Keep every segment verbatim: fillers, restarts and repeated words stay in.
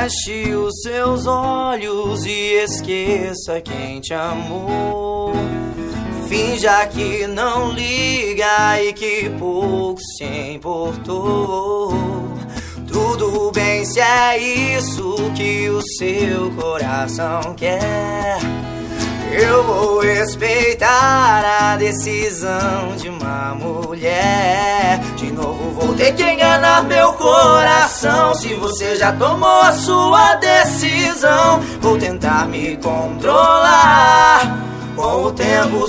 Feche os seus olhos e esqueça quem te amou. Finja que não liga e que pouco se importou. Tudo bem se é isso que o seu coração quer. Eu vou respeitar a decisão de uma mulher. De novo vou ter que enganar meu coração. Se você já tomou a sua decisão, vou tentar me controlar, com o tempo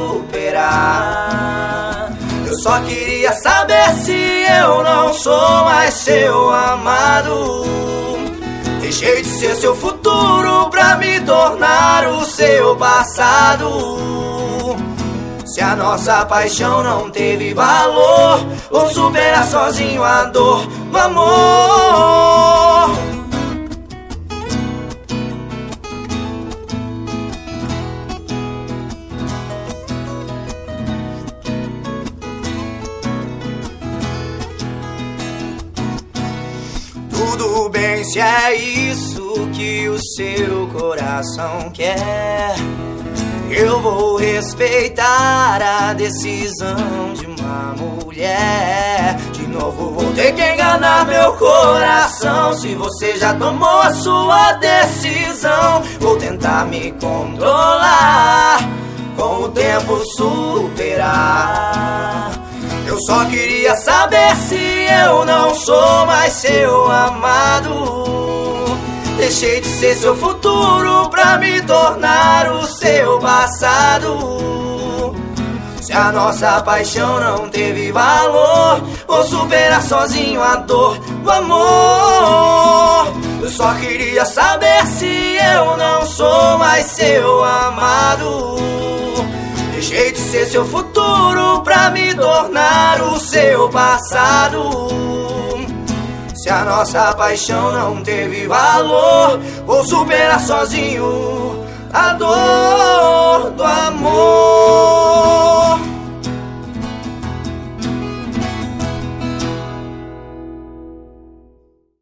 superar. Eu só queria saber se eu não sou mais seu amado. Deixei de ser seu futuro pra me tornar o seu passado. Se a nossa paixão não teve valor, vou superar sozinho a dor do amor. Tudo bem se é isso que o seu coração quer. Eu vou respeitar a decisão de uma mulher. De novo vou ter que enganar meu coração. Se você já tomou a sua decisão, vou tentar me controlar, com o tempo superar. Eu só queria saber se eu não sou mais seu amado. Deixei de ser seu futuro pra me tornar o seu passado. Se a nossa paixão não teve valor, vou superar sozinho a dor do amor. Eu só queria saber se eu não sou mais seu amado. Deixei de ser seu futuro pra me tornar o seu passado. Se a nossa paixão não teve valor, vou superar sozinho a dor do amor.